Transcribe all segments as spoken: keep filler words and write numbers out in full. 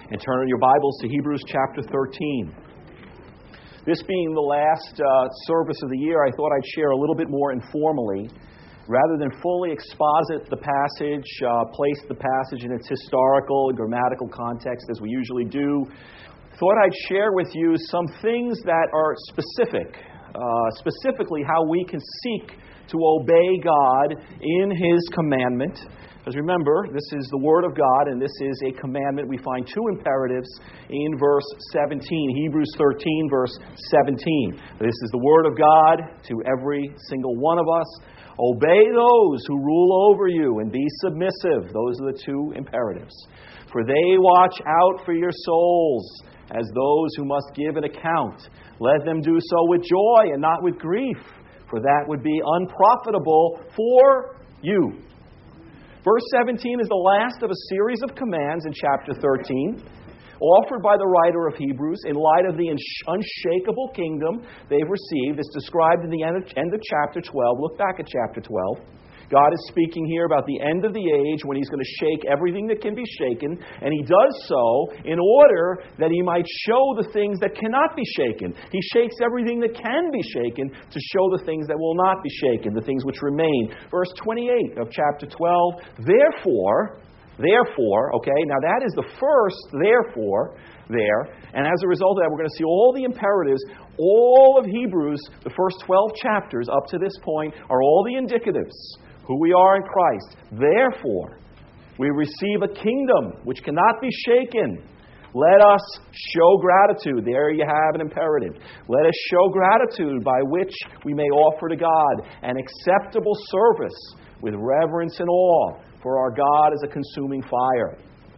And turn your Bibles to Hebrews chapter thirteen. This being the last uh, service of the year, I thought I'd share a little bit more informally. Rather than fully exposit the passage, uh, place the passage in its historical and grammatical context as we usually do, thought I'd share with you some things that are specific, uh, specifically how we can seek to obey God in His commandment. Because remember, this is the Word of God, and this is a commandment. We find two imperatives in verse seventeen, Hebrews thirteen, verse seventeen. This is the Word of God to every single one of us. Obey those who rule over you and be submissive. Those are the two imperatives. For they watch out for your souls as those who must give an account. Let them do so with joy and not with grief, for that would be unprofitable for you. Verse seventeen is the last of a series of commands in chapter thirteen, offered by the writer of Hebrews in light of the unshakable kingdom they've received. It's described in the end of, end of chapter twelve. Look back at chapter twelve. God is speaking here about the end of the age when He's going to shake everything that can be shaken, and He does so in order that He might show the things that cannot be shaken. He shakes everything that can be shaken to show the things that will not be shaken, the things which remain. Verse twenty-eight of chapter twelve, therefore, therefore, okay, now that is the first therefore there, and as a result of that, we're going to see all the imperatives. All of Hebrews, the first twelve chapters up to this point, are all the indicatives. Who we are in Christ. Therefore, we receive a kingdom which cannot be shaken. Let us show gratitude. There you have an imperative. Let us show gratitude by which we may offer to God an acceptable service with reverence and awe, for our God is a consuming fire.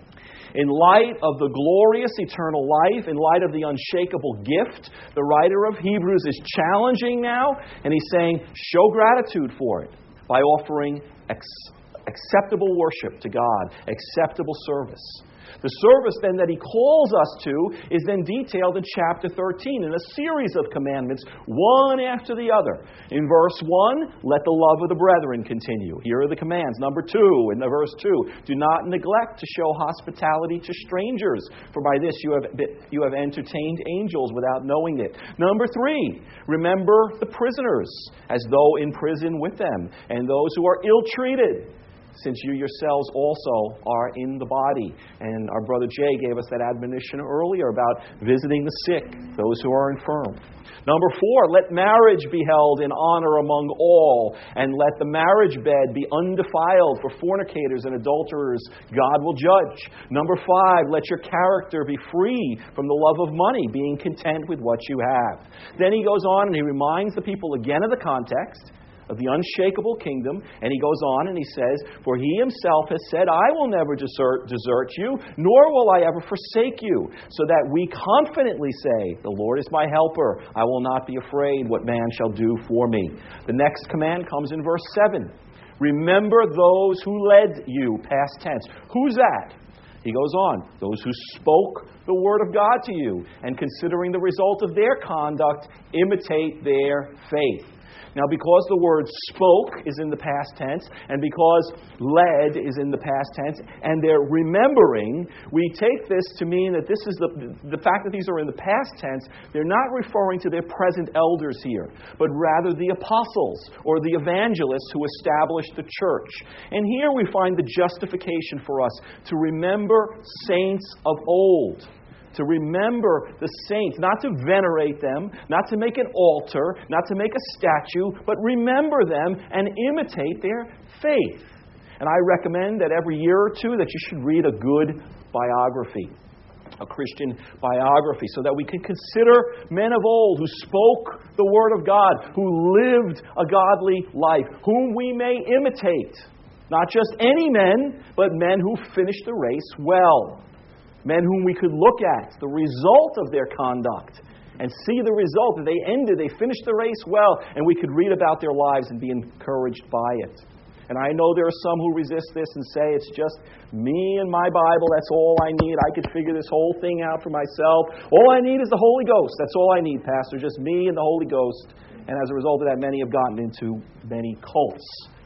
In light of the glorious eternal life, in light of the unshakable gift, the writer of Hebrews is challenging now, and he's saying, show gratitude for it by offering ex- acceptable worship to God, acceptable service. The service then that he calls us to is then detailed in chapter thirteen in a series of commandments, one after the other. In verse one, let the love of the brethren continue. Here are the commands. Number two, in the verse two, do not neglect to show hospitality to strangers, for by this you have you have entertained angels without knowing it. Number three, remember the prisoners as though in prison with them, and those who are ill-treated, since you yourselves also are in the body. And our brother Jay gave us that admonition earlier about visiting the sick, those who are infirm. Number four, let marriage be held in honor among all, and let the marriage bed be undefiled, for fornicators and adulterers God will judge. Number five, let your character be free from the love of money, being content with what you have. Then he goes on and he reminds the people again of the context of the unshakable kingdom, and he goes on and he says, for he himself has said, I will never desert, desert you, nor will I ever forsake you, so that we confidently say, the Lord is my helper, I will not be afraid what man shall do for me. The next command comes in verse seven. Remember those who led you, past tense. Who's that? He goes on, those who spoke the word of God to you, and considering the result of their conduct, imitate their faith. Now, because the word spoke is in the past tense, and because led is in the past tense, and they're remembering, we take this to mean that this is the, the fact that these are in the past tense, they're not referring to their present elders here, but rather the apostles or the evangelists who established the church. And here we find the justification for us to remember saints of old. To remember the saints, not to venerate them, not to make an altar, not to make a statue, but remember them and imitate their faith. And I recommend that every year or two that you should read a good biography, a Christian biography, so that we can consider men of old who spoke the Word of God, who lived a godly life, whom we may imitate. Not just any men, but men who finished the race well. Men whom we could look at the result of their conduct and see the result that they ended, they finished the race well, and we could read about their lives and be encouraged by it. And I know there are some who resist this and say, it's just me and my Bible, that's all I need. I could figure this whole thing out for myself. All I need is the Holy Ghost. That's all I need, Pastor, just me and the Holy Ghost. And as a result of that, many have gotten into many cults.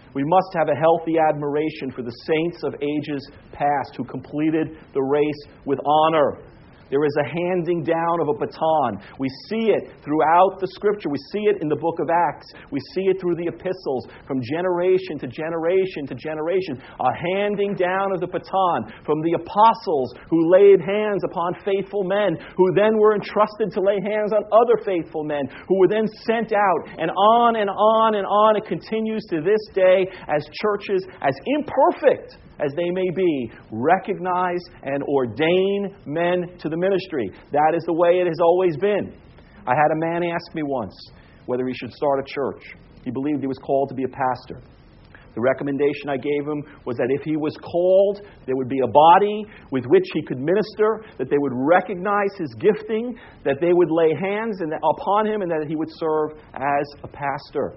We must have a healthy admiration for the saints of ages past who completed the race with honor. There is a handing down of a baton. We see it throughout the Scripture. We see it in the book of Acts. We see it through the epistles from generation to generation to generation. A handing down of the baton from the apostles who laid hands upon faithful men, who then were entrusted to lay hands on other faithful men, who were then sent out. And on and on and on it continues to this day as churches, as imperfect as they may be, recognize and ordain men to the ministry. That is the way it has always been. I had a man ask me once whether he should start a church. He believed he was called to be a pastor. The recommendation I gave him was that if he was called, there would be a body with which he could minister, that they would recognize his gifting, that they would lay hands upon him, and that he would serve as a pastor.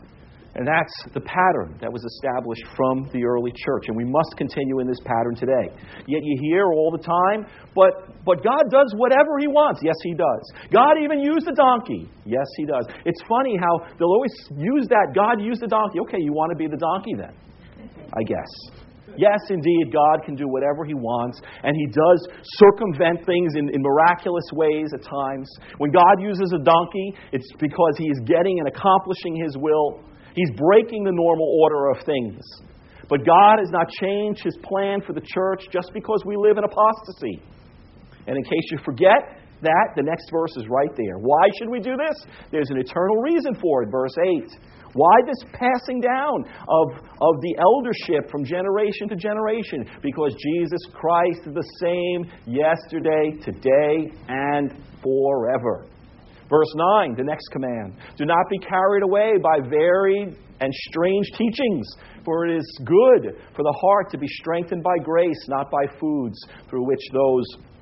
And that's the pattern that was established from the early church. And we must continue in this pattern today. Yet you hear all the time, but but God does whatever He wants. Yes, He does. God even used a donkey. Yes, He does. It's funny how they'll always use that. God used a donkey. Okay, you want to be the donkey then, I guess. Yes, indeed, God can do whatever He wants, and He does circumvent things in, in miraculous ways at times. When God uses a donkey, it's because He is getting and accomplishing His will. He's breaking the normal order of things. But God has not changed His plan for the church just because we live in apostasy. And in case you forget that, the next verse is right there. Why should we do this? There's an eternal reason for it. Verse eight. Why this passing down of, of the eldership from generation to generation? Because Jesus Christ is the same yesterday, today, and forever. Verse nine, the next command. Do not be carried away by varied and strange teachings, for it is good for the heart to be strengthened by grace, not by foods, through which those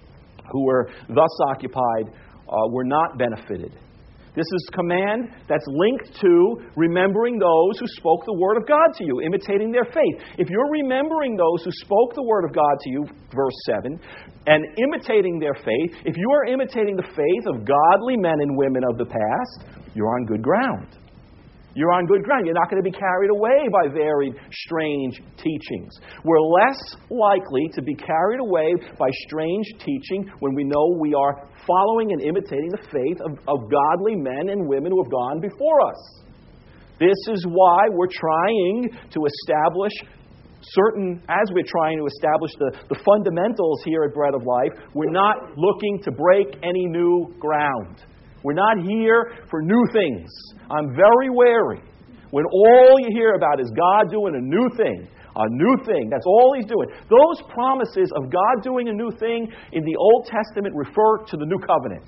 who were thus occupied uh, were not benefited. This is a command that's linked to remembering those who spoke the Word of God to you, imitating their faith. If you're remembering those who spoke the Word of God to you, verse seven, and imitating their faith, if you are imitating the faith of godly men and women of the past, you're on good ground. You're on good ground. You're not going to be carried away by varied, strange teachings. We're less likely to be carried away by strange teaching when we know we are following and imitating the faith of, of godly men and women who have gone before us. This is why we're trying to establish certain, as we're trying to establish the, the fundamentals here at Bread of Life, we're not looking to break any new ground. We're not here for new things. I'm very wary when all you hear about is God doing a new thing. A new thing. That's all He's doing. Those promises of God doing a new thing in the Old Testament refer to the New Covenant.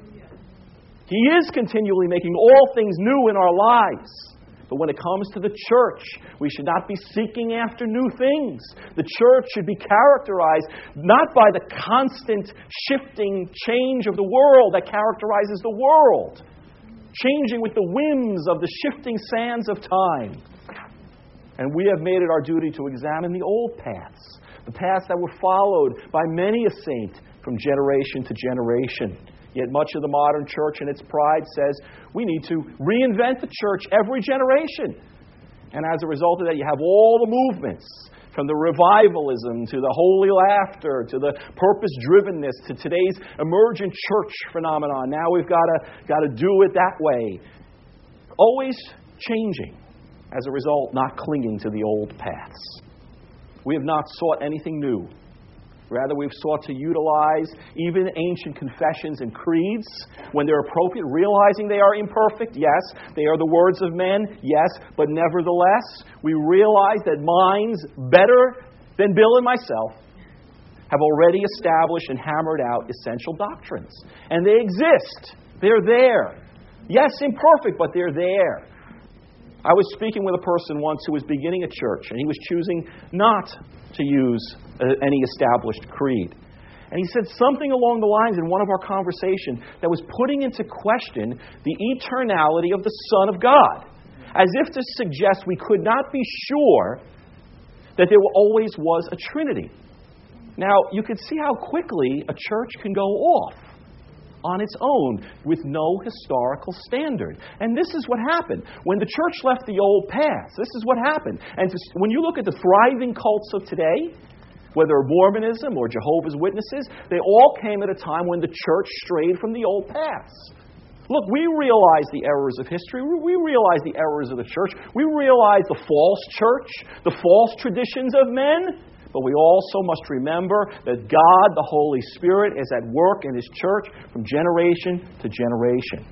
He is continually making all things new in our lives. But when it comes to the church, we should not be seeking after new things. The church should be characterized not by the constant shifting change of the world that characterizes the world, changing with the whims of the shifting sands of time. And we have made it our duty to examine the old paths, the paths that were followed by many a saint from generation to generation. Yet much of the modern church in its pride says we need to reinvent the church every generation. And as a result of that, you have all the movements, from the revivalism to the holy laughter to the purpose-drivenness to today's emergent church phenomenon. Now we've got to got to do it that way. Always changing. As a result, not clinging to the old paths. We have not sought anything new. Rather, we've sought to utilize even ancient confessions and creeds when they're appropriate, realizing they are imperfect. Yes, they are the words of men. Yes, but nevertheless, we realize that minds better than Bill and myself have already established and hammered out essential doctrines. And they exist. They're there. Yes, imperfect, but they're there. I was speaking with a person once who was beginning a church, and he was choosing not to use uh, any established creed. And he said something along the lines in one of our conversations that was putting into question the eternality of the Son of God, as if to suggest we could not be sure that there always was a Trinity. Now, you can see how quickly a church can go off on its own with no historical standard. And this is what happened. When the church left the old path, this is what happened. And to, when you look at the thriving cults of today, whether Mormonism or Jehovah's Witnesses, they all came at a time when the church strayed from the old paths. Look, we realize the errors of history. We realize the errors of the church. We realize the false church, the false traditions of men. But we also must remember that God, the Holy Spirit, is at work in His church from generation to generation.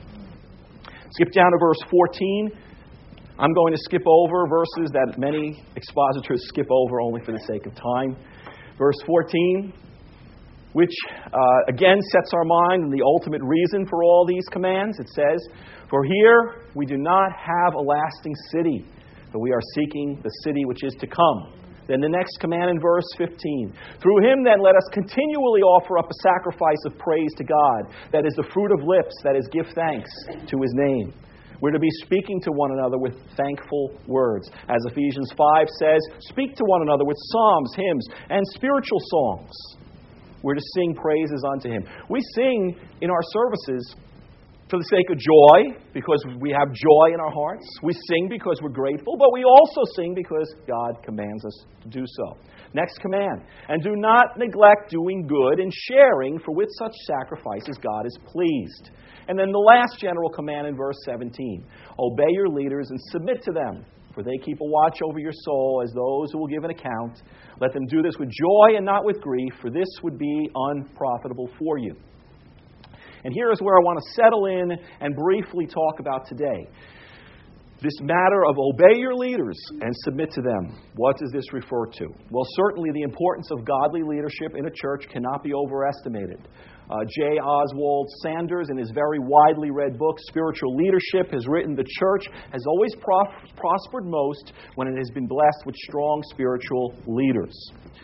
Skip down to verse fourteen. I'm going to skip over verses that many expositors skip over only for the sake of time. Verse fourteen, which uh, again sets our mind on the ultimate reason for all these commands. It says, "For here we do not have a lasting city, but we are seeking the city which is to come." Then the next command in verse fifteen, "Through Him then let us continually offer up a sacrifice of praise to God, that is the fruit of lips, that is give thanks to His name." We're to be speaking to one another with thankful words. As Ephesians five says, speak to one another with psalms, hymns, and spiritual songs. We're to sing praises unto Him. We sing in our services for the sake of joy, because we have joy in our hearts. We sing because we're grateful, but we also sing because God commands us to do so. Next command, "And do not neglect doing good and sharing, for with such sacrifices God is pleased." And then the last general command in verse seventeen, "Obey your leaders and submit to them, for they keep a watch over your soul as those who will give an account. Let them do this with joy and not with grief, for this would be unprofitable for you." And here is where I want to settle in and briefly talk about today. This matter of obey your leaders and submit to them. What does this refer to? Well, certainly the importance of godly leadership in a church cannot be overestimated. Uh, J. Oswald Sanders, in his very widely read book, Spiritual Leadership, has written, "The church has always prof- prospered most when it has been blessed with strong spiritual leaders."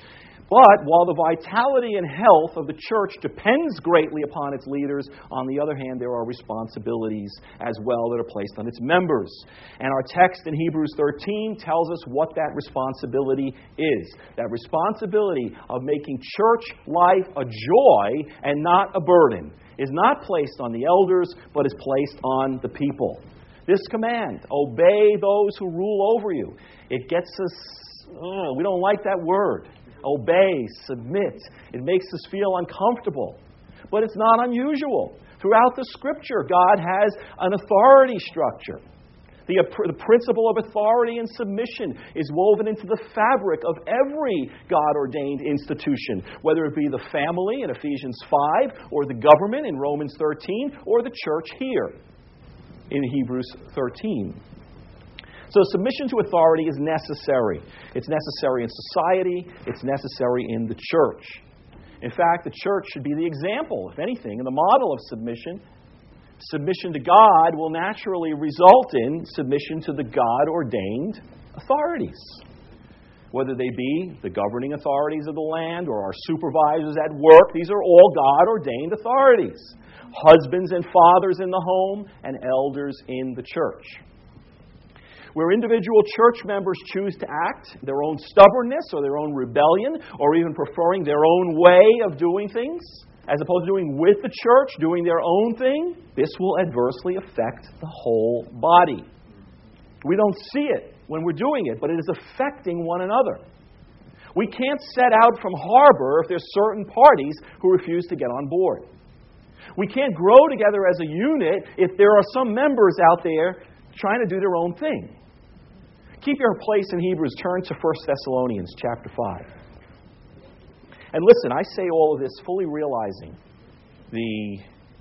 But while the vitality and health of the church depends greatly upon its leaders, on the other hand, there are responsibilities as well that are placed on its members. And our text in Hebrews thirteen tells us what that responsibility is. That responsibility of making church life a joy and not a burden is not placed on the elders, but is placed on the people. This command, obey those who rule over you, it gets us, oh, we don't like that word. Obey, submit. It makes us feel uncomfortable. But it's not unusual. Throughout the Scripture, God has an authority structure. The, the principle of authority and submission is woven into the fabric of every God-ordained institution, whether it be the family in Ephesians five, or the government in Romans thirteen, or the church here in Hebrews thirteen. So submission to authority is necessary. It's necessary in society. It's necessary in the church. In fact, the church should be the example, if anything, in the model of submission. Submission to God will naturally result in submission to the God-ordained authorities, whether they be the governing authorities of the land or our supervisors at work. These are all God-ordained authorities. Husbands and fathers in the home and elders in the church. Where individual church members choose to act their own stubbornness or their own rebellion, or even preferring their own way of doing things, as opposed to doing with the church, doing their own thing, this will adversely affect the whole body. We don't see it when we're doing it, but it is affecting one another. We can't set out from harbor if there's certain parties who refuse to get on board. We can't grow together as a unit if there are some members out there trying to do their own thing. Keep your place in Hebrews. Turn to First Thessalonians chapter five. And listen, I say all of this fully realizing the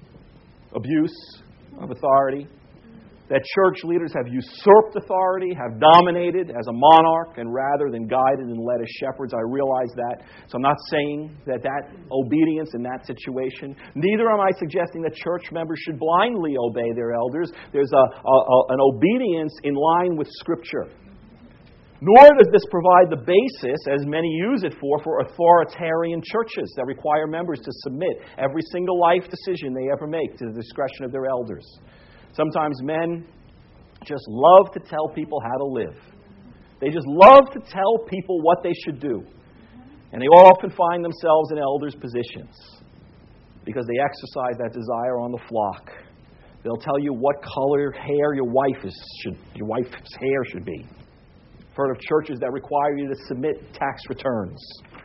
abuse of authority, that church leaders have usurped authority, have dominated as a monarch, and rather than guided and led as shepherds. I realize that. So I'm not saying that that obedience in that situation. Neither am I suggesting that church members should blindly obey their elders. There's a, a, a, an obedience in line with Scripture. Nor does this provide the basis, as many use it for, for authoritarian churches that require members to submit every single life decision they ever make to the discretion of their elders. Sometimes men just love to tell people how to live. They just love to tell people what they should do. And they often find themselves in elders' positions. because they exercise that desire on the flock. They'll tell you what color hair your wife is should your wife's hair should be. I've heard of churches that require you to submit tax returns.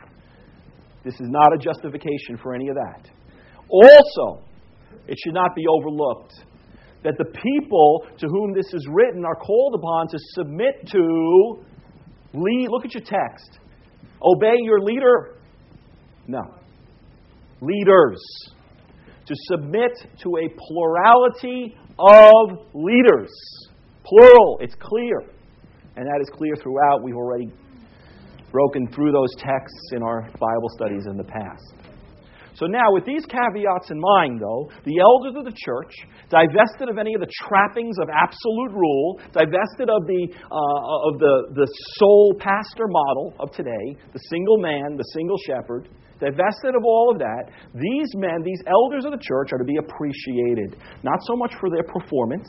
This is not a justification for any of that. Also, it should not be overlooked that the people to whom this is written are called upon to submit to, lead, look at your text, obey your leader. No. Leaders. To submit to a plurality of leaders. Plural. It's clear. And that is clear throughout. We've already broken through those texts in our Bible studies in the past. So now, with these caveats in mind, though, the elders of the church, divested of any of the trappings of absolute rule, divested of the uh, of the, the sole pastor model of today, the single man, the single shepherd, divested of all of that, these men, these elders of the church, are to be appreciated, not so much for their performance,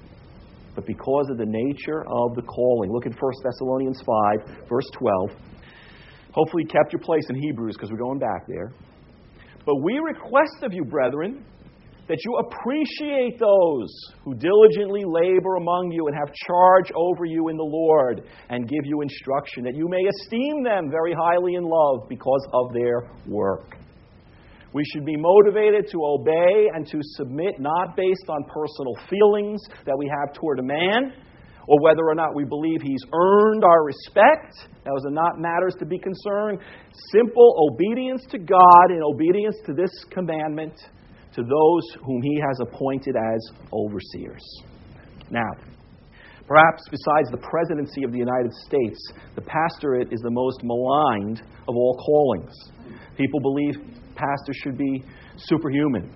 but because of the nature of the calling. Look at First Thessalonians five, verse twelve. Hopefully you kept your place in Hebrews, because we're going back there. But we request of you, brethren, that you appreciate those who diligently labor among you and have charge over you in the Lord and give you instruction, that you may esteem them very highly in love because of their work. We should be motivated to obey and to submit not based on personal feelings that we have toward a man, or whether or not we believe he's earned our respect. Those are not matters to be concerned. Simple obedience to God and obedience to this commandment to those whom he has appointed as overseers. Now, perhaps besides the presidency of the United States, the pastorate is the most maligned of all callings. People believe pastors should be superhuman.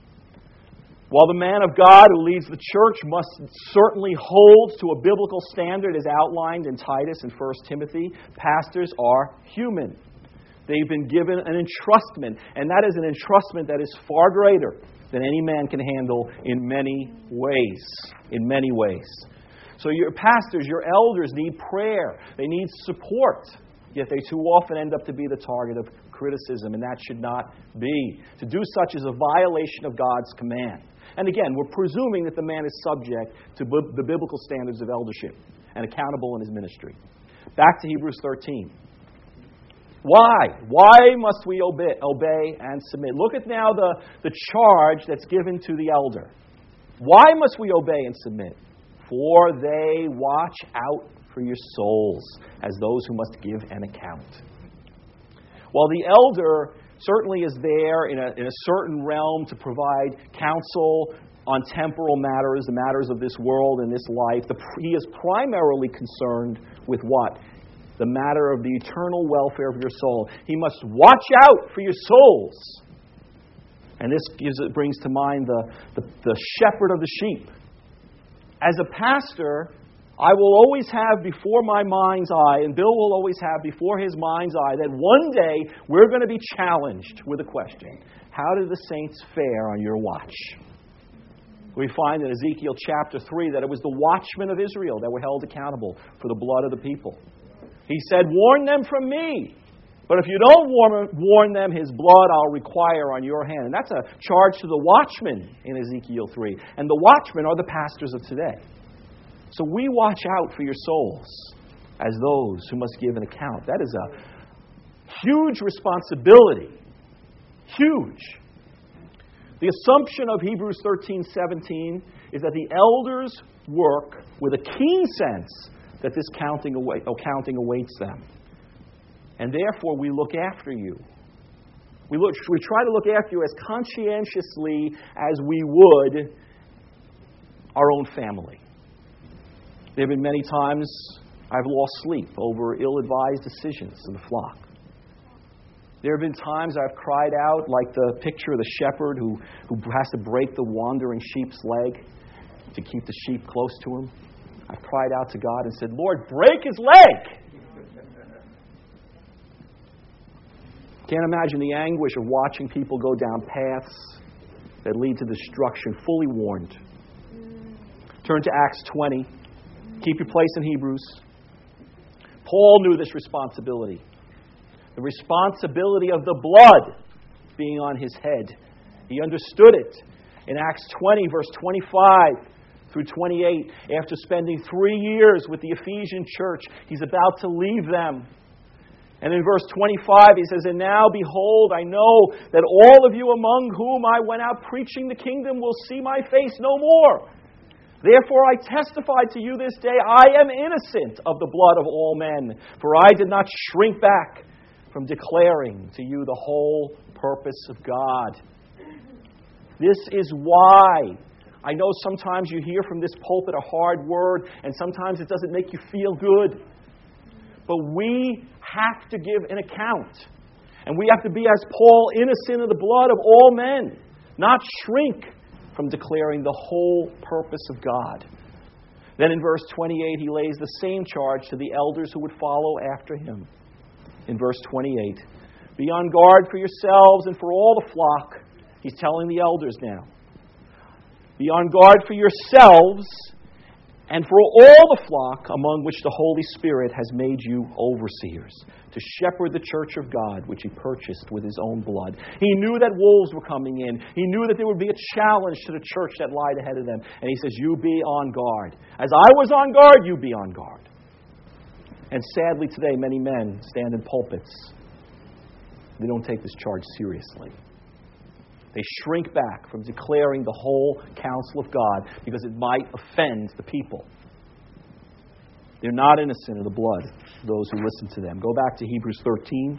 While the man of God who leads the church must certainly hold to a biblical standard as outlined in Titus and First Timothy, pastors are human. They've been given an entrustment, and that is an entrustment that is far greater than any man can handle in many ways. In many ways. So your pastors, your elders need prayer. They need support. Yet they too often end up to be the target of criticism, and that should not be. To do such is a violation of God's command. And again, we're presuming that the man is subject to b- the biblical standards of eldership and accountable in his ministry. Back to Hebrews thirteen. Why? Why must we obey, obey and submit? Look at now the, the charge that's given to the elder. Why must we obey and submit? For they watch out for your souls as those who must give an account. While the elder certainly is there in a, in a certain realm to provide counsel on temporal matters, the matters of this world and this life, the, he is primarily concerned with what? The matter of the eternal welfare of your soul. He must watch out for your souls. And this gives, it brings to mind the, the, the shepherd of the sheep. As a pastor, I will always have before my mind's eye, and Bill will always have before his mind's eye, that one day we're going to be challenged with a question. How did the saints fare on your watch? We find in Ezekiel chapter three that it was the watchmen of Israel that were held accountable for the blood of the people. He said, warn them from me. But if you don't warn, warn them, his blood I'll require on your hand. And that's a charge to the watchmen in Ezekiel three. And the watchmen are the pastors of today. So we watch out for your souls as those who must give an account. That is a huge responsibility. Huge. The assumption of Hebrews thirteen seventeen is that the elders work with a keen sense that this counting await, accounting awaits them. And therefore we look after you. We look, we try to look after you as conscientiously as we would our own family. There have been many times I've lost sleep over ill-advised decisions in the flock. There have been times I've cried out like the picture of the shepherd who, who has to break the wandering sheep's leg to keep the sheep close to him. I've cried out to God and said, Lord, break his leg! Can't imagine the anguish of watching people go down paths that lead to destruction, fully warned. Turn to Acts twenty. Keep your place in Hebrews. Paul knew this responsibility. The responsibility of the blood being on his head He understood it. In Acts twenty, verse twenty-five through twenty-eight, after spending three years with the Ephesian church, he's about to leave them. And in verse twenty-five, he says, "And now, behold, I know that all of you among whom I went out preaching the kingdom will see my face no more. Therefore I testify to you this day, I am innocent of the blood of all men, for I did not shrink back from declaring to you the whole purpose of God." This is why. I know sometimes you hear from this pulpit a hard word, and sometimes it doesn't make you feel good. But we have to give an account. And we have to be, as Paul, innocent of the blood of all men, not shrink from declaring the whole purpose of God. Then in verse twenty-eight, he lays the same charge to the elders who would follow after him. In verse twenty-eight, "Be on guard for yourselves and for all the flock." He's telling the elders now. "Be on guard for yourselves and for all the flock among which the Holy Spirit has made you overseers, to shepherd the church of God, which he purchased with his own blood." He knew that wolves were coming in. He knew that there would be a challenge to the church that lied ahead of them. And he says, you be on guard. As I was on guard, you be on guard. And sadly today, many men stand in pulpits. They don't take this charge seriously. They shrink back from declaring the whole counsel of God because it might offend the people. They're not innocent of the blood of those who listen to them. Go back to Hebrews thirteen.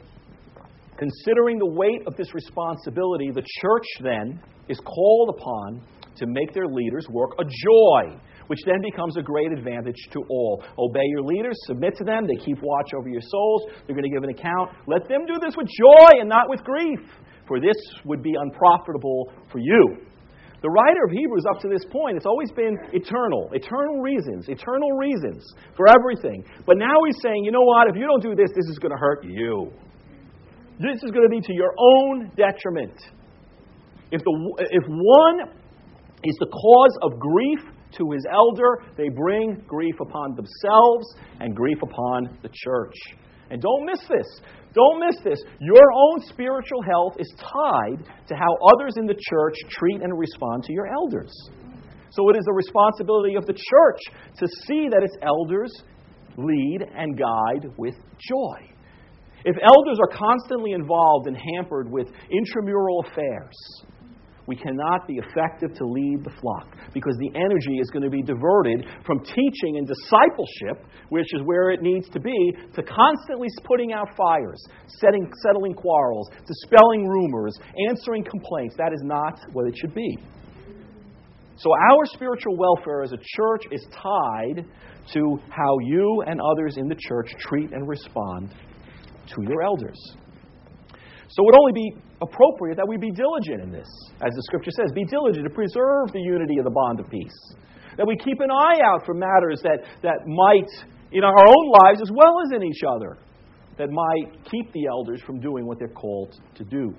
Considering the weight of this responsibility, the church then is called upon to make their leaders work a joy, which then becomes a great advantage to all. Obey your leaders, submit to them, they keep watch over your souls, they're going to give an account. Let them do this with joy and not with grief, for this would be unprofitable for you. The writer of Hebrews up to this point, it's always been eternal. Eternal reasons. Eternal reasons for everything. But now he's saying, you know what? If you don't do this, this is going to hurt you. This is going to be to your own detriment. If the if one is the cause of grief to his elder, they bring grief upon themselves and grief upon the church. And don't miss this. Don't miss this. Your own spiritual health is tied to how others in the church treat and respond to your elders. So it is the responsibility of the church to see that its elders lead and guide with joy. If elders are constantly involved and hampered with intramural affairs, we cannot be effective to lead the flock because the energy is going to be diverted from teaching and discipleship, which is where it needs to be, to constantly putting out fires, setting, settling quarrels, dispelling rumors, answering complaints. That is not what it should be. So our spiritual welfare as a church is tied to how you and others in the church treat and respond to your elders. So it would only be appropriate that we be diligent in this. As the Scripture says, be diligent to preserve the unity of the bond of peace. That we keep an eye out for matters that, that might, in our own lives as well as in each other, that might keep the elders from doing what they're called to do.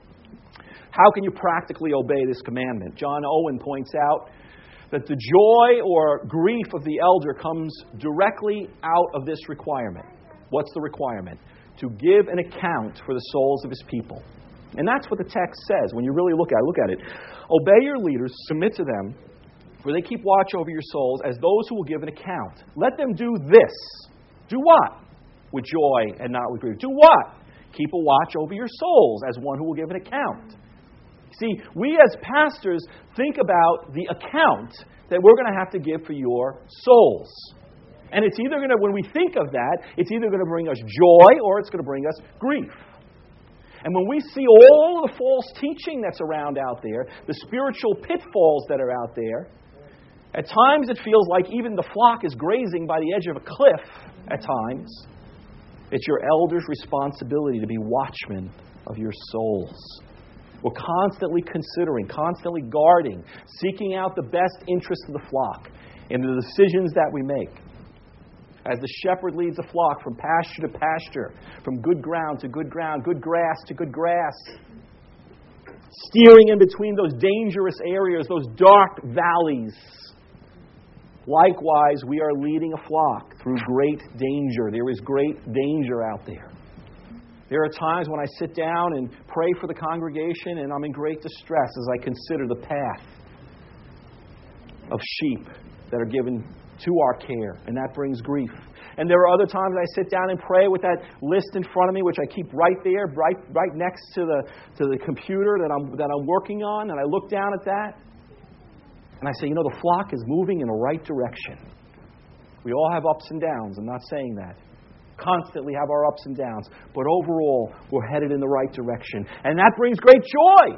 How can you practically obey this commandment? John Owen points out that the joy or grief of the elder comes directly out of this requirement. What's the requirement? To give an account for the souls of his people. And that's what the text says. When you really look at it, look at it. Obey your leaders, submit to them, for they keep watch over your souls as those who will give an account. Let them do this. Do what? With joy and not with grief. Do what? Keep a watch over your souls as one who will give an account. See, we as pastors think about the account that we're going to have to give for your souls. And it's either going to, when we think of that, it's either going to bring us joy or it's going to bring us grief. And when we see all the false teaching that's around out there, the spiritual pitfalls that are out there, at times it feels like even the flock is grazing by the edge of a cliff at times. It's your elders' responsibility to be watchmen of your souls. We're constantly considering, constantly guarding, seeking out the best interests of the flock in the decisions that we make. As the shepherd leads a flock from pasture to pasture, from good ground to good ground, good grass to good grass, steering in between those dangerous areas, those dark valleys. Likewise, we are leading a flock through great danger. There is great danger out there. There are times when I sit down and pray for the congregation and I'm in great distress as I consider the path of sheep that are given to our care, and that brings grief. And there are other times I sit down and pray with that list in front of me, which I keep right there, right right next to the to the computer that I'm that I'm working on, and I look down at that, and I say, you know, the flock is moving in the right direction. We all have ups and downs. I'm not saying that. Constantly have our ups and downs. But overall, we're headed in the right direction. And that brings great joy.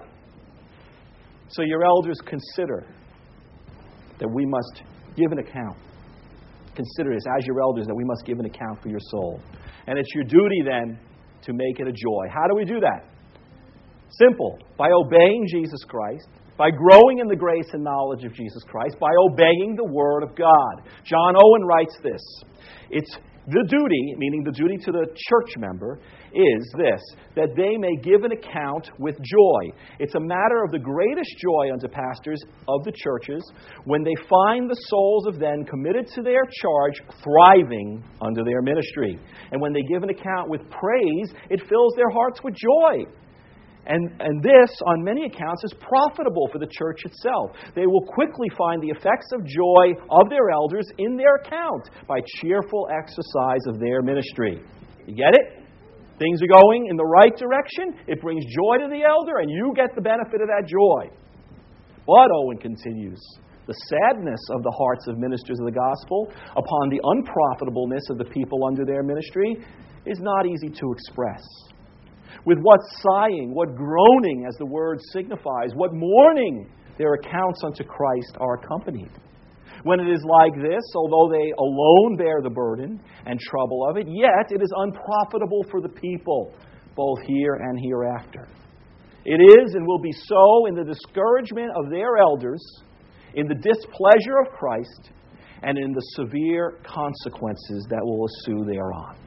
So your elders, consider that we must give an account. Consider this as your elders, that we must give an account for your soul. And it's your duty then to make it a joy. How do we do that? Simple. By obeying Jesus Christ. By growing in the grace and knowledge of Jesus Christ. By obeying the Word of God. John Owen writes this. It's the duty, meaning the duty to the church member, is this, that they may give an account with joy. It's a matter of the greatest joy unto pastors of the churches when they find the souls of them committed to their charge thriving under their ministry. And when they give an account with praise, it fills their hearts with joy. And, and this, on many accounts, is profitable for the church itself. They will quickly find the effects of joy of their elders in their account by cheerful exercise of their ministry. You get it? Things are going in the right direction. It brings joy to the elder, and you get the benefit of that joy. But, Owen continues, the sadness of the hearts of ministers of the gospel upon the unprofitableness of the people under their ministry is not easy to express. With what sighing, what groaning, as the word signifies, what mourning their accounts unto Christ are accompanied. When it is like this, although they alone bear the burden and trouble of it, yet it is unprofitable for the people, both here and hereafter. It is and will be so in the discouragement of their elders, in the displeasure of Christ, and in the severe consequences that will ensue thereon.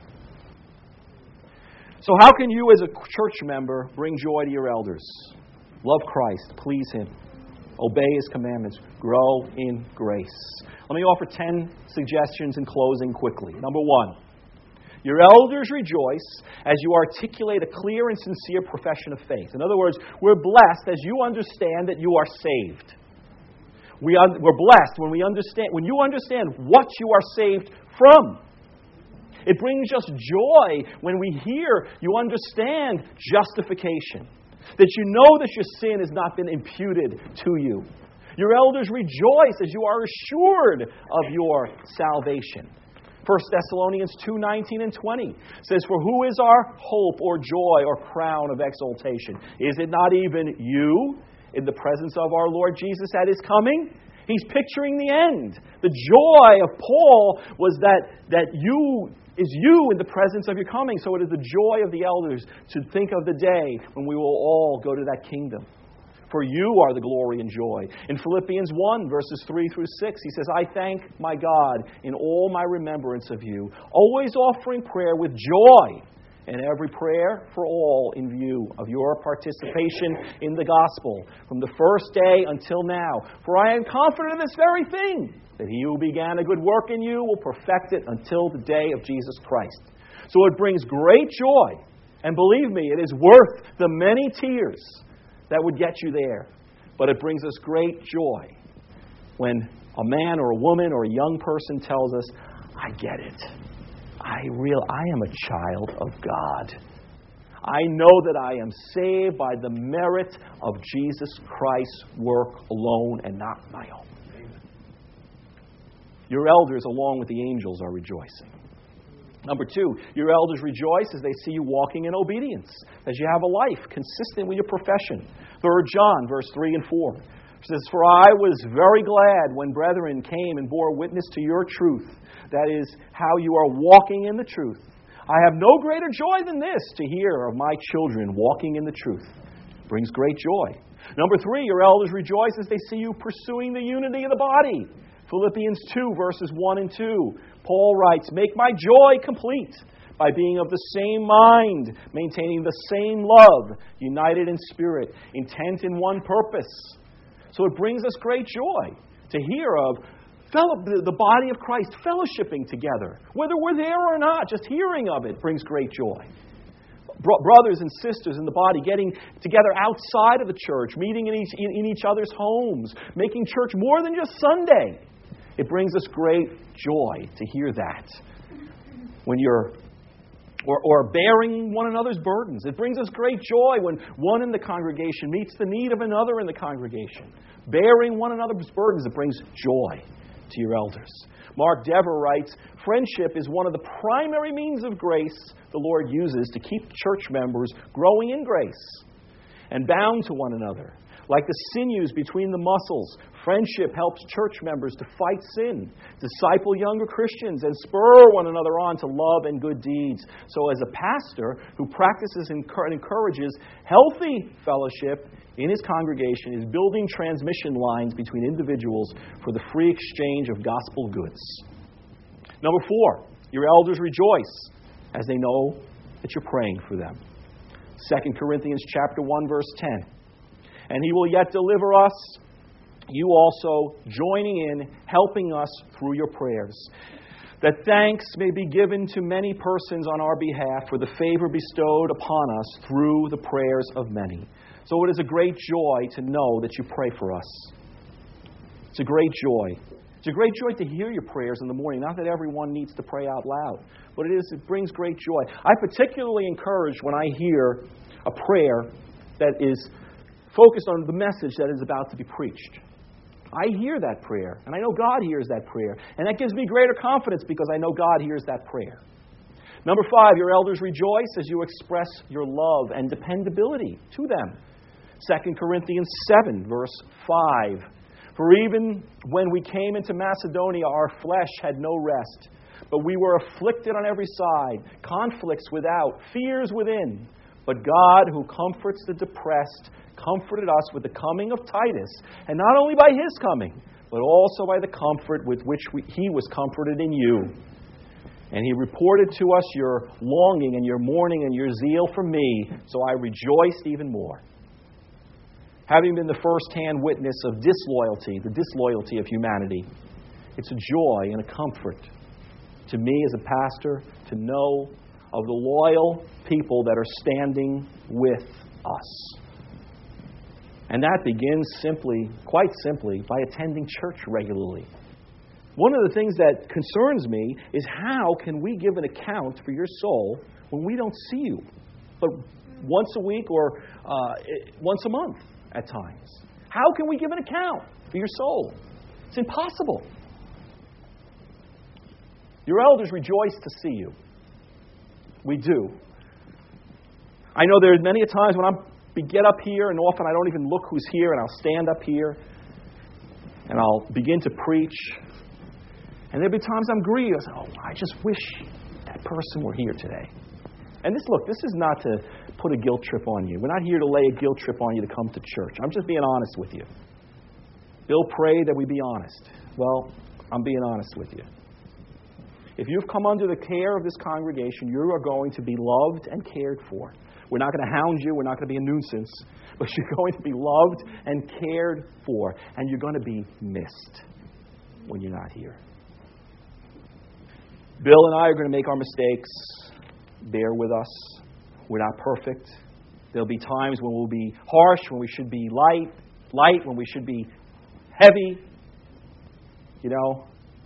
So how can you as a church member bring joy to your elders? Love Christ. Please Him. Obey His commandments. Grow in grace. Let me offer ten suggestions in closing quickly. Number one, your elders rejoice as you articulate a clear and sincere profession of faith. In other words, we're blessed as you understand that you are saved. We are, we're blessed when we understand, when you understand what you are saved from. It brings us joy when we hear you understand justification. That you know that your sin has not been imputed to you. Your elders rejoice as you are assured of your salvation. First Thessalonians two nineteen and twenty says, for who is our hope or joy or crown of exaltation? Is it not even you in the presence of our Lord Jesus at His coming? He's picturing the end. The joy of Paul was that, that you is you in the presence of your coming. So it is the joy of the elders to think of the day when we will all go to that kingdom. For you are the glory and joy. In Philippians one, verses three through six, he says, I thank my God in all my remembrance of you, always offering prayer with joy in every prayer for all in view of your participation in the gospel from the first day until now. For I am confident of this very thing, that He who began a good work in you will perfect it until the day of Jesus Christ. So it brings great joy. And believe me, it is worth the many tears that would get you there. But it brings us great joy when a man or a woman or a young person tells us, I get it. I real I am a child of God. I know that I am saved by the merit of Jesus Christ's work alone and not my own. Your elders, along with the angels, are rejoicing. Number two, your elders rejoice as they see you walking in obedience, as you have a life consistent with your profession. Third John, verse three and four, says, for I was very glad when brethren came and bore witness to your truth. That is, how you are walking in the truth. I have no greater joy than this, to hear of my children walking in the truth. It brings great joy. Number three, your elders rejoice as they see you pursuing the unity of the body. Philippians two, verses one and two. Paul writes, make my joy complete by being of the same mind, maintaining the same love, united in spirit, intent in one purpose. So it brings us great joy to hear of fellow, the body of Christ fellowshipping together. Whether we're there or not, just hearing of it brings great joy. bro- brothers and sisters in the body getting together outside of the church, meeting in each, in, in each other's homes, making church more than just Sunday. It brings us great joy to hear that. When you're Or, or bearing one another's burdens. It brings us great joy when one in the congregation meets the need of another in the congregation. Bearing one another's burdens, it brings joy to your elders. Mark Dever writes, friendship is one of the primary means of grace the Lord uses to keep church members growing in grace and bound to one another. Like the sinews between the muscles, friendship helps church members to fight sin, disciple younger Christians, and spur one another on to love and good deeds. So as a pastor who practices and encourages healthy fellowship in his congregation is building transmission lines between individuals for the free exchange of gospel goods. Number four, your elders rejoice as they know that you're praying for them. Second Corinthians chapter one, verse ten. And he will yet deliver us, you also joining in, helping us through your prayers, that thanks may be given to many persons on our behalf for the favor bestowed upon us through the prayers of many. So it is a great joy to know that you pray for us. It's a great joy. It's a great joy to hear your prayers in the morning. Not that everyone needs to pray out loud, but it is. It brings great joy. I particularly encourage when I hear a prayer that is focused on the message that is about to be preached. I hear that prayer, and I know God hears that prayer. And that gives me greater confidence because I know God hears that prayer. Number five, your elders rejoice as you express your love and dependability to them. Second Corinthians seven, verse five. For even when we came into Macedonia, our flesh had no rest, but we were afflicted on every side, conflicts without, fears within. But God, who comforts the depressed, comforted us with the coming of Titus, and not only by his coming, but also by the comfort with which we, he was comforted in you. And he reported to us your longing and your mourning and your zeal for me, so I rejoiced even more. Having been the first-hand witness of disloyalty, the disloyalty of humanity, it's a joy and a comfort to me as a pastor to know of the loyal people that are standing with us. And that begins simply, quite simply, by attending church regularly. One of the things that concerns me is how can we give an account for your soul when we don't see you, but once a week or uh, once a month at times? How can we give an account for your soul? It's impossible. Your elders rejoice to see you. We do. I know there's many a times when I'm get up here, and often I don't even look who's here, and I'll stand up here, and I'll begin to preach. And there'll be times I'm grieved. I say, oh, I just wish that person were here today. And this, look, this is not to put a guilt trip on you. We're not here to lay a guilt trip on you to come to church. I'm just being honest with you. Bill prayed that we be honest. Well, I'm being honest with you. If you've come under the care of this congregation, you are going to be loved and cared for. We're not going to hound you. We're not going to be a nuisance. But you're going to be loved and cared for. And you're going to be missed when you're not here. Bill and I are going to make our mistakes. Bear with us. We're not perfect. There'll be times when we'll be harsh, when we should be light, light, when we should be heavy. You know,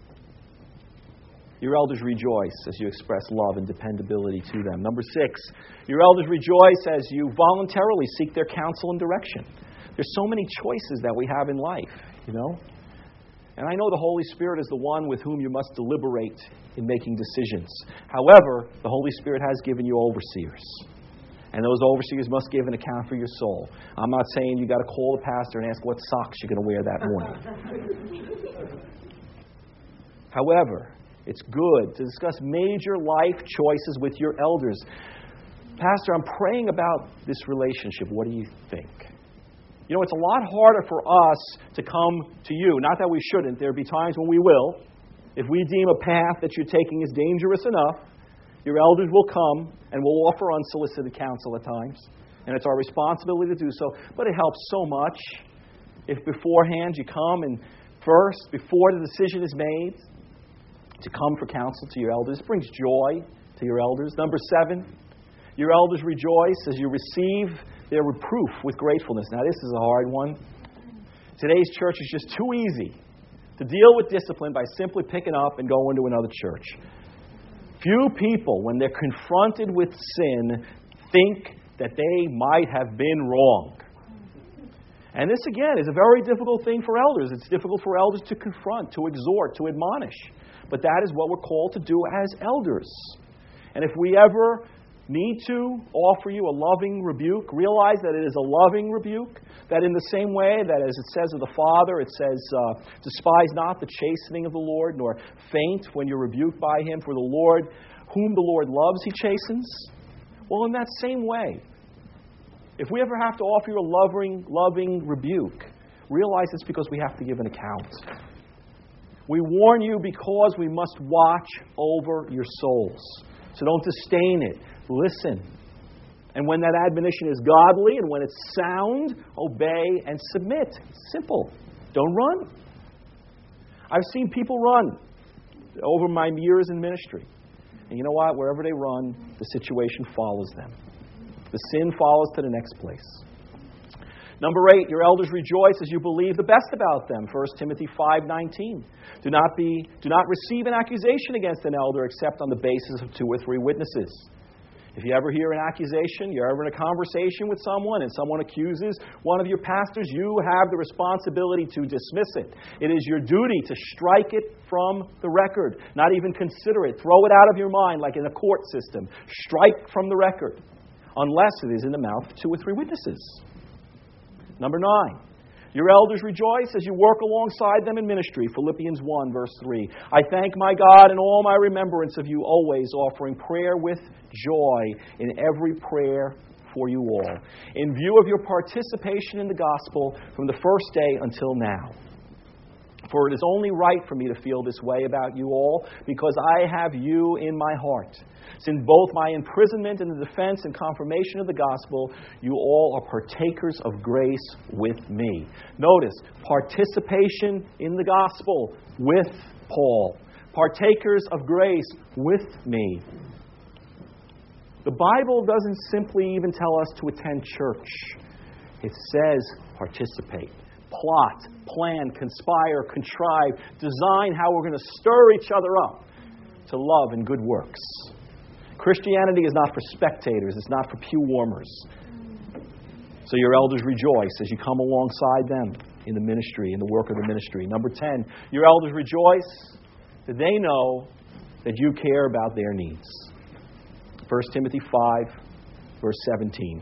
your elders rejoice as you express love and dependability to them. Number six, your elders rejoice as you voluntarily seek their counsel and direction. There's so many choices that we have in life, you know. And I know the Holy Spirit is the one with whom you must deliberate in making decisions. However, the Holy Spirit has given you overseers. And those overseers must give an account for your soul. I'm not saying you got to call the pastor and ask what socks you're going to wear that morning. However, it's good to discuss major life choices with your elders. Pastor, I'm praying about this relationship. What do you think? You know, it's a lot harder for us to come to you. Not that we shouldn't. There'll be times when we will. If we deem a path that you're taking is dangerous enough, your elders will come and will offer unsolicited counsel at times. And it's our responsibility to do so. But it helps so much if beforehand you come and first, before the decision is made, to come for counsel to your elders. It brings joy to your elders. Number seven, Your elders rejoice as you receive their reproof with gratefulness. Now, this is a hard one. Today's church is just too easy to deal with discipline by simply picking up and going to another church. Few people, when they're confronted with sin, think that they might have been wrong. And this, again, is a very difficult thing for elders. It's difficult for elders to confront, to exhort, to admonish. But that is what we're called to do as elders. And if we ever need to offer you a loving rebuke, realize that it is a loving rebuke, that in the same way that as it says of the Father, it says, uh, despise not the chastening of the Lord, nor faint when you're rebuked by Him, for the Lord, whom the Lord loves, He chastens. Well, in that same way, if we ever have to offer you a loving, loving rebuke, realize it's because we have to give an account. We warn you because we must watch over your souls. So don't disdain it. Listen. And when that admonition is godly and when it's sound, obey and submit. Simple. Don't run. I've seen people run over my years in ministry. And you know what? Wherever they run, the situation follows them. The sin follows to the next place. Number eight, your elders rejoice as you believe the best about them. First Timothy five nineteen. Do not be, do not receive an accusation against an elder except on the basis of two or three witnesses. If you ever hear an accusation, you're ever in a conversation with someone and someone accuses one of your pastors, you have the responsibility to dismiss it. It is your duty to strike it from the record, not even consider it. Throw it out of your mind like in a court system. Strike from the record, unless it is in the mouth of two or three witnesses. Number nine, your elders rejoice as you work alongside them in ministry. Philippians one, verse three. I thank my God in all my remembrance of you, always offering prayer with joy in every prayer for you all, in view of your participation in the gospel from the first day until now. For it is only right for me to feel this way about you all, because I have you in my heart. Since both my imprisonment and the defense and confirmation of the gospel, you all are partakers of grace with me. Notice, participation in the gospel with Paul. Partakers of grace with me. The Bible doesn't simply even tell us to attend church. It says participate. Plot, plan, conspire, contrive, design how we're going to stir each other up to love and good works. Christianity is not for spectators. It's not for pew warmers. So your elders rejoice as you come alongside them in the ministry, in the work of the ministry. Number ten, your elders rejoice that they know that you care about their needs. First Timothy five, verse seventeen.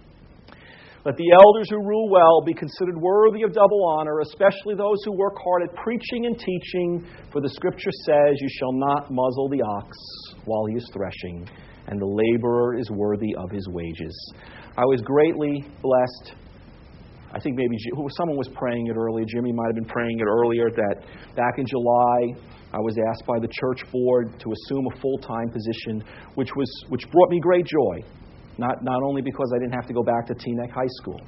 Let the elders who rule well be considered worthy of double honor, especially those who work hard at preaching and teaching. For the Scripture says, you shall not muzzle the ox while he is threshing, and the laborer is worthy of his wages. I was greatly blessed. I think maybe someone was praying it earlier. Jimmy might have been praying it earlier, that back in July, I was asked by the church board to assume a full-time position, which was which brought me great joy. Not, not only because I didn't have to go back to Teaneck High School,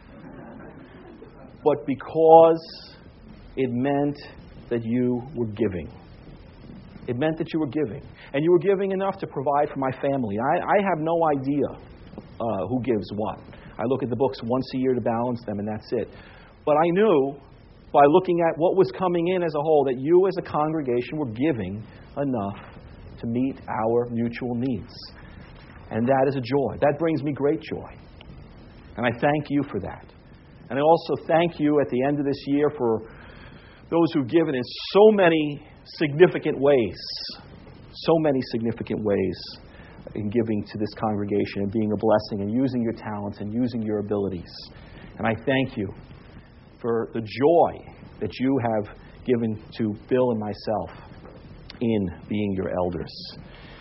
but because it meant that you were giving. It meant that you were giving. And you were giving enough to provide for my family. I, I have no idea uh, who gives what. I look at the books once a year to balance them, and that's it. But I knew, by looking at what was coming in as a whole, that you as a congregation were giving enough to meet our mutual needs. And that is a joy. That brings me great joy. And I thank you for that. And I also thank you at the end of this year for those who've given in so many significant ways. So many significant ways in giving to this congregation and being a blessing and using your talents and using your abilities. And I thank you for the joy that you have given to Bill and myself in being your elders.